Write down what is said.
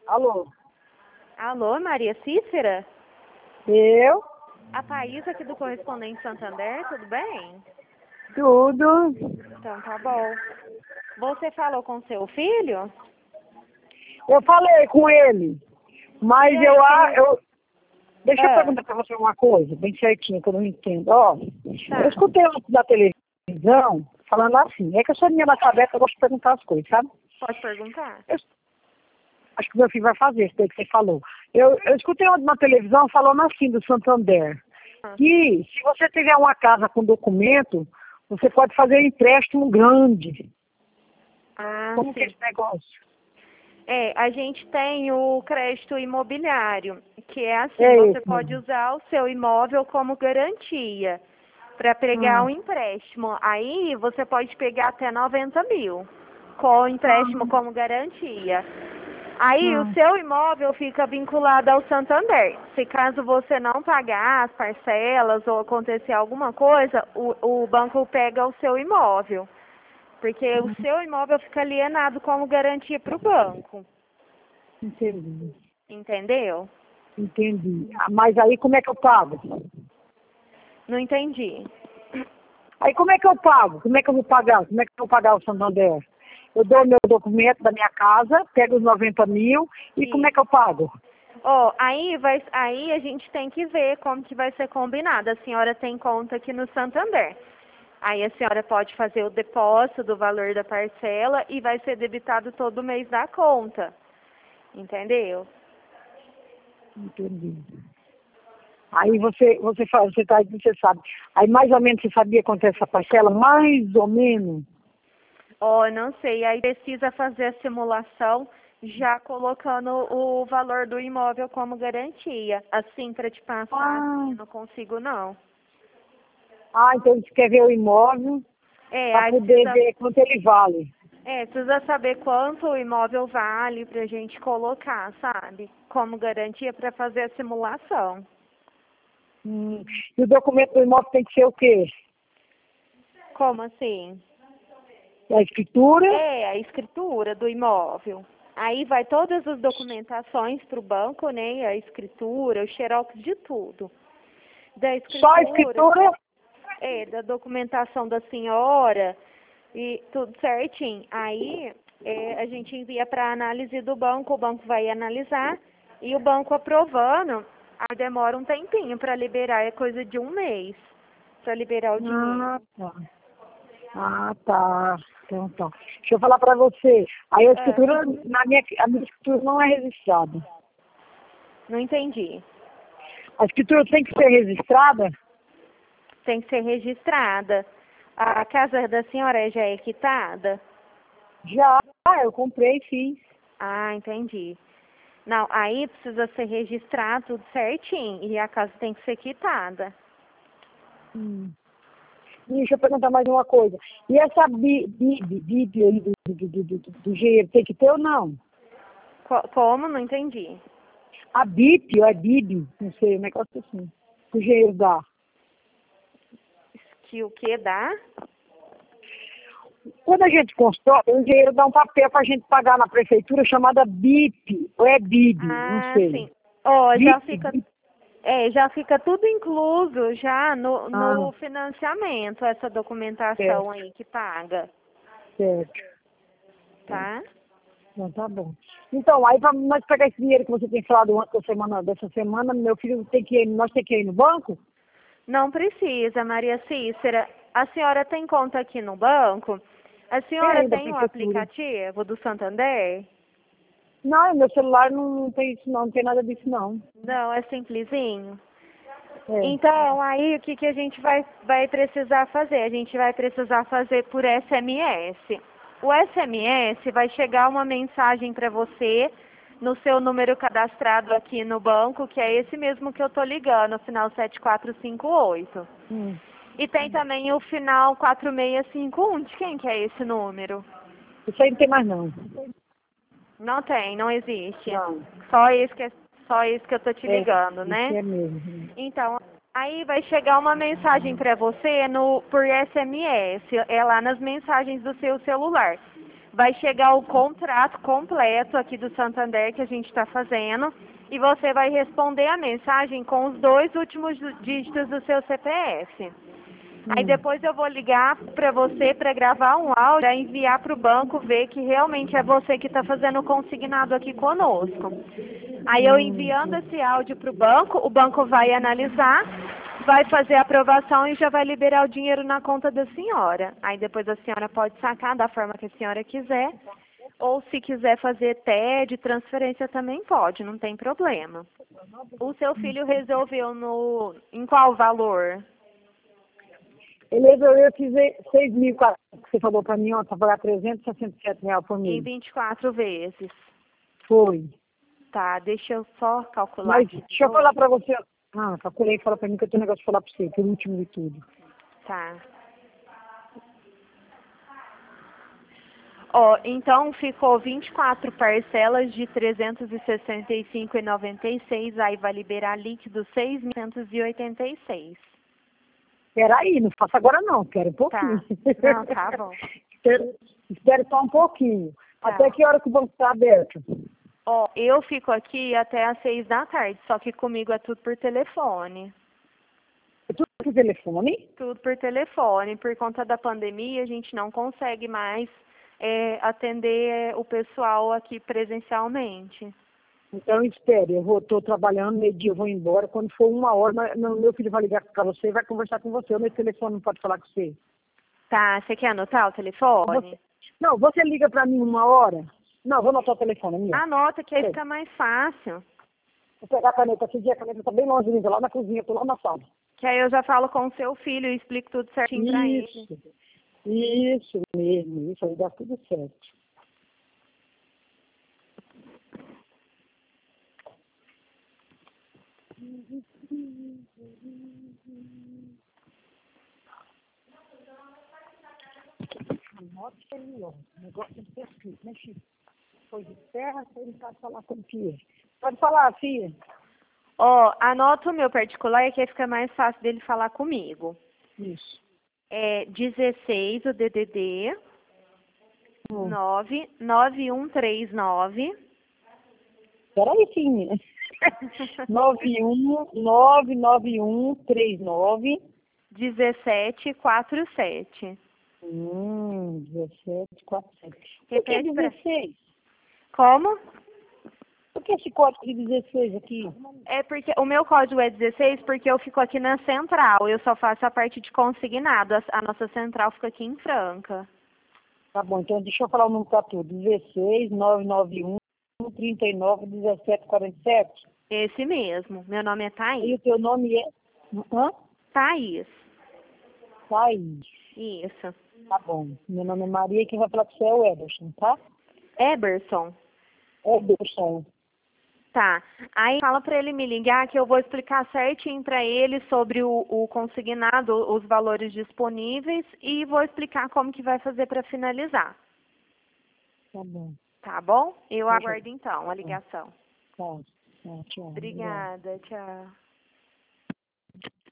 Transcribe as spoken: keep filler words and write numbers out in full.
Alô? Alô, Maria Cícera? Eu? A Thaís aqui do Correspondente Santander, tudo bem? Tudo. Então tá bom. Você falou com seu filho? Eu falei com ele, mas E aí, eu, a- como... eu... Deixa eu Ah, perguntar pra você uma coisa, bem certinho, que eu não entendo. Ó, eu tá. escutei ontem da televisão falando assim, é que eu sou menina analfabeta, eu gosto de perguntar as coisas, sabe? Pode perguntar? Eu- acho que meu filho vai fazer isso daí que você falou. Eu, eu escutei ontem na televisão falando assim do Santander, Ah, que se você tiver uma casa com documento, você pode fazer um empréstimo grande. ah, Como que é sim. esse negócio? É, a gente tem o crédito imobiliário, que é assim, É você esse pode mesmo. usar o seu imóvel como garantia para pegar Hum. um empréstimo. Aí você pode pegar até noventa mil com o empréstimo Ah, como garantia. Aí o ah. seu imóvel fica vinculado ao Santander. Se caso você não pagar as parcelas ou acontecer alguma coisa, o, o banco pega o seu imóvel. Porque o seu imóvel fica alienado como garantia para o banco. Entendi, Entendeu? entendi. Ah, mas aí como é que eu pago? Não entendi. Aí como é que eu pago? Como é que eu vou pagar? Como é que eu vou pagar o Santander? Eu dou meu documento da minha casa, pego os noventa mil e como é Isso. que eu pago? Ó, aí, vai, aí a gente tem que ver como que vai ser combinado. A senhora tem conta aqui no Santander. Aí a senhora pode fazer o depósito do valor da parcela e vai ser debitado todo mês da conta. Entendeu? Entendi. Aí você, você faz, você tá, você sabe. Aí mais ou menos você sabia quanto é essa parcela? Mais ou menos. Ó, não sei. Aí precisa fazer a simulação já colocando o valor do imóvel como garantia. Assim, para te passar, Ah, assim, eu não consigo não. ah, então você quer ver o imóvel É, para aí poder precisa, ver quanto ele vale. é, precisa saber quanto o imóvel vale pra gente colocar, sabe? Como garantia para fazer a simulação. Hum. E o documento do imóvel tem que ser o quê? Como assim? A escritura? É, a escritura do imóvel. Aí vai todas as documentações para o banco, né? A escritura, o xerox de tudo. Da Só a escritura, escritura? é, da documentação da senhora e tudo certinho. Aí é, a gente envia para análise do banco, o banco vai analisar e o banco aprovando, aí demora um tempinho para liberar, é coisa de um mês para liberar o dinheiro. Ah, tá. Ah, tá. Então tá. Deixa eu falar pra você. Aí a Ah, escritura, na minha, a minha escritura não é registrada. não entendi. A escritura tem que ser registrada? Tem que ser registrada. A casa da senhora já é quitada? Já, eu comprei, fiz. Ah, entendi. Não, aí precisa ser registrado tudo certinho e a casa tem que ser quitada. Hum. Deixa eu perguntar mais uma coisa. E essa bi- bib, bib aí do, do, do, do, do, do dinheiro, tem que ter ou não? Co- como? Não entendi. A bip, ou é bib, não sei, um negócio assim. Que o dinheiro dá. Que o que dá? Quando a gente constrói, o dinheiro dá um papel pra gente pagar na prefeitura chamada bip, ou é bib, não Ah, sei. sim. Ó, já Bip, fica, bip. é, já fica tudo incluso já no, Ah, no financiamento, essa documentação certo, aí que paga, certo. tá? Então tá bom. Então, aí para nós pegar esse dinheiro que você tem falado antes da semana, dessa semana, meu filho tem que ir, nós tem que ir no banco? Não precisa, Maria Cícera. A senhora tem conta aqui no banco? A Tem senhora aí da tem o prefeitura. aplicativo do Santander? Não, meu celular não, não tem isso não, não tem nada disso não. Não, é simplesinho. É. Então, aí o que, que a gente vai, vai precisar fazer? A gente vai precisar fazer por S M S. O S M S vai chegar uma mensagem para você no seu número cadastrado aqui no banco, que é esse mesmo que eu tô ligando, o final sete quatro cinco oito. Hum. E tem também o final quatro seis cinco um. De quem que é esse número? Isso aí não tem mais não. Não tem, não existe. Não. Só esse que, é, só esse que eu tô te É, ligando, isso né? é mesmo. Então, aí vai chegar uma mensagem para você no por S M S, é lá nas mensagens do seu celular. vai chegar o contrato completo aqui do Santander que a gente está fazendo e você vai responder a mensagem com os dois últimos dígitos do seu C P F. Aí depois eu vou ligar para você para gravar um áudio, para enviar para o banco, ver que realmente é você que está fazendo o consignado aqui conosco. Aí eu enviando esse áudio para o banco, o banco vai analisar, vai fazer a aprovação e já vai liberar o dinheiro na conta da senhora. Aí depois a senhora pode sacar da forma que a senhora quiser, ou se quiser fazer T E D, transferência também pode, não tem problema. O seu filho resolveu no em qual valor? Ele resolveu fazer seis mil, que você falou para mim, ó, para pagar trezentos e sessenta e sete reais por mês. Em vinte e quatro vezes. Foi. Tá, deixa eu só calcular Mas aqui. deixa eu falar para você. Ah, calculei e fala para mim que eu tenho um negócio de falar para você, por último de tudo. Tá. Ó, então ficou vinte e quatro parcelas de trezentos e sessenta e cinco reais e noventa e seis, aí vai liberar líquido seis mil seiscentos e oitenta e seis. Peraí, não faça agora não, quero um pouquinho. Tá. Não, tá bom. espero, espero só um pouquinho. Tá. Até que hora que o banco está aberto? Ó, eu fico aqui até às seis da tarde, só que comigo é tudo por telefone. É tudo por telefone? Tudo por telefone. Por conta da pandemia, a gente não consegue mais é, atender o pessoal aqui presencialmente. Então espere, eu estou trabalhando, meio dia eu vou embora. Quando for uma hora, meu meu filho vai ligar para você e vai conversar com você. O meu telefone não pode falar com você. Tá, você quer anotar o telefone? Você, não, você liga para mim uma hora? Não, vou anotar o telefone, minha. Anota que aí Sei. fica mais fácil. Vou pegar a caneta, esse dia a caneta está bem longe de mim, tá lá na cozinha, tô lá na sala. Que aí eu já falo com o seu filho e explico tudo certinho pra ele. Isso, isso mesmo, isso aí dá tudo certo. Anote ali, ó, o negócio tem que ser escrito, né, Chico? Foi de terra, você não pode falar com o que é. Pode falar, filha. Ó, anota o meu particular que aí fica mais fácil dele falar comigo. Isso. É dezesseis, o D D D, Hum. nove nove um três nove. Peraí, filha. nove um nove nove um três nove. dezessete quarenta e sete. Hum, dezessete quarenta e sete. Por que Repete pra... dezesseis? Como? Por que esse código de dezesseis aqui? É porque o meu código é dezesseis porque eu fico aqui na central. Eu só faço a parte de consignado. A, a nossa central fica aqui em Franca. Tá bom, então deixa eu falar o número para tudo. dezesseis nove nove um trinta e nove dezessete quarenta e sete. Esse mesmo. Meu nome é E Thaís. o teu nome é? Hã? Thaís. Thaís. Isso. Tá bom. Meu nome é Maria e quem vai falar com você é o Ederson, tá? Eberson. Ederson. Tá. Aí fala pra ele me ligar que eu vou explicar certinho pra ele sobre o, o consignado, os valores disponíveis e vou explicar como que vai fazer pra finalizar. Tá bom. Tá bom? Eu Tá aguardo então a ligação. Tá. Tá, tchau. Obrigada, tchau.